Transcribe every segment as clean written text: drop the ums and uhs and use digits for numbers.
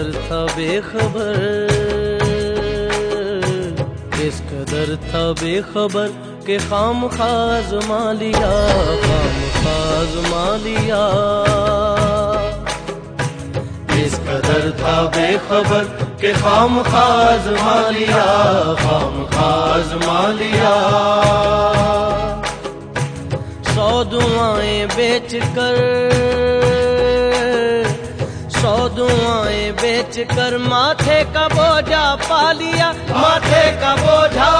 कदर था बेखबर, किस कदर था बेखबर के खामखा आज़मा लिया, खामखा आज़मा लिया। किस कदर था बेखबर के खामखा आज़मा लिया, खामखा आज़मा लिया। 100 दुआएं बेचकर, 100 दुआएं बेचकर माथे का बोझा पा लिया, माथे का बोझा,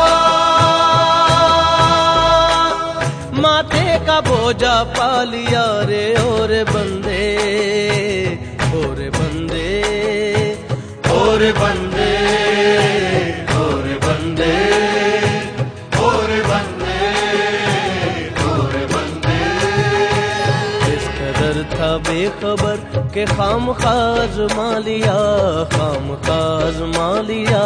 माथे का बोझा पा लिया रे। और बंदे, और बंदे, और बंदे, और बंदे, और बंदे, और बंदे। इस कदर था बेखबर के खामखा आज़मा लिया, खामखा आज़मा लिया।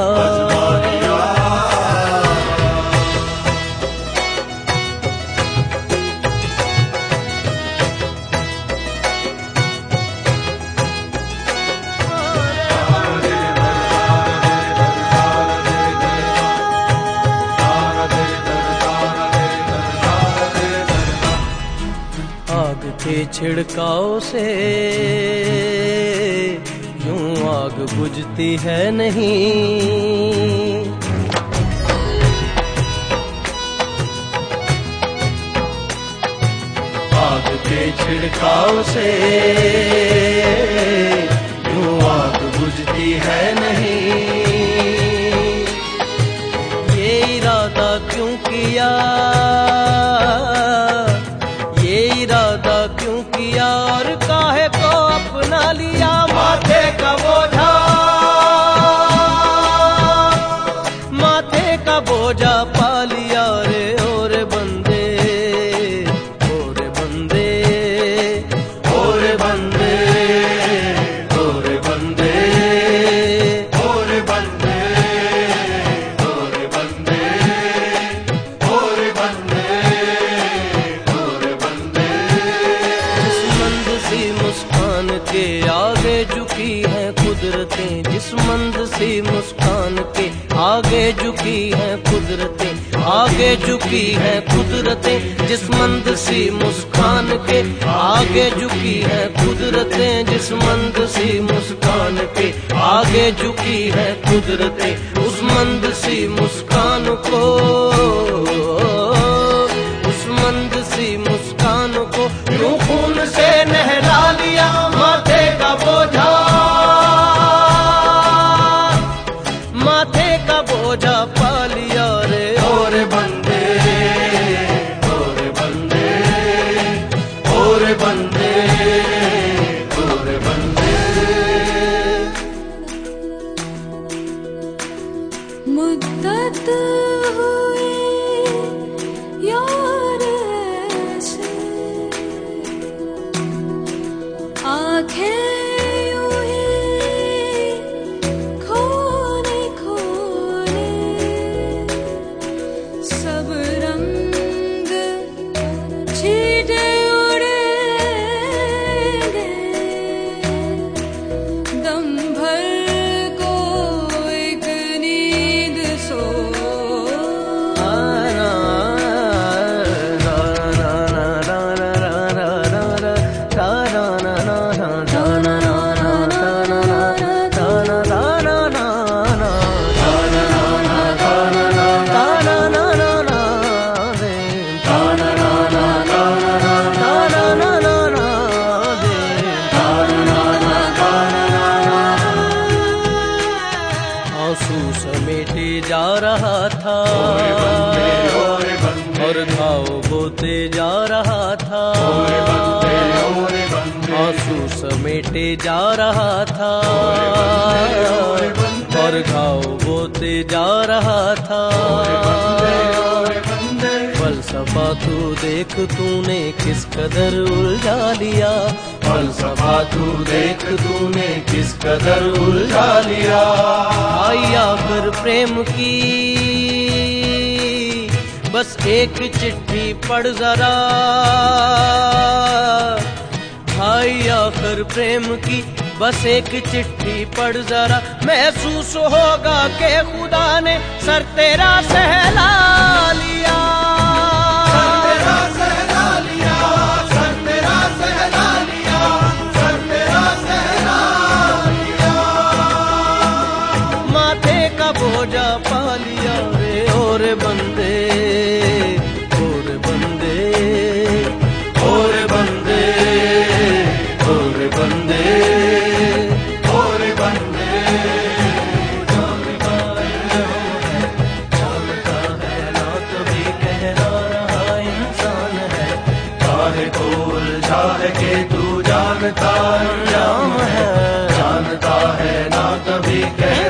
आग के छिड़काव से यूं आग बुझती है नहीं, आग के छिड़काव से यूं आग बुझती है नहीं। ये इरादा क्यों किया, ये इरादा क्यों किया और काहे को अपना लिया। माथे का बोझा, माथे का बोझा पा लिया रे। और बंदे, और बंदे, और बंदे, और बंदे, और बंदे, और बंदे, और बंदे, और बंदे। जिस मंद सी मुस्कान के आगे झुकी है कुदरतें, जिस मंद सी मुस्कान के आगे झुकी है कुदरतें, आगे झुकी है कुदरतें। जिस मंद सी मुस्कान के आगे झुकी है कुदरतें, जिस मंद सी मुस्कान के आगे झुकी है कुदरतें। उस मंद सी मुस्कान को, उस मंद सी मुस्कान को यूं खून से नहला लिया। माथे का बोझा, माथे का बोझा पा लिया रे। और बंदे, और बंदे, और बंदे, और बंदे। मुद्दत हुई यार ऐसे, आंखें यूं ही खोने खोने, सब रंग छीटे उड़ेंगे, दम भर को एक नींद सो। आंसू समेटे जा रहा था और घाव बोते जा रहा था, आंसू समेटे जा रहा था और घाव बोते जा रहा था। फलसफा तू देख तूने किस कदर उलझा लिया, फलसफा तू देख तूने किस कदर उलझा लिया। आई आखिर प्रेम की बस एक चिट्ठी पढ़ जरा, आई आखिर प्रेम की बस एक चिट्ठी पढ़ जरा, महसूस होगा कि खुदा ने सर तेरा सहला लिया, सर तेरा सहला लिया, सर तेरा सहला लिया, सर तेरा सहला लिया। माथे का बोझा पा लिया रे और बंदे, और बंदे, और बंदे, और बंदे, और बंदे। जानता है ना कभी कहना रहा इंसान है, काहे को उलझा है कि तू जानता अंजाम है, जानता है ना कभी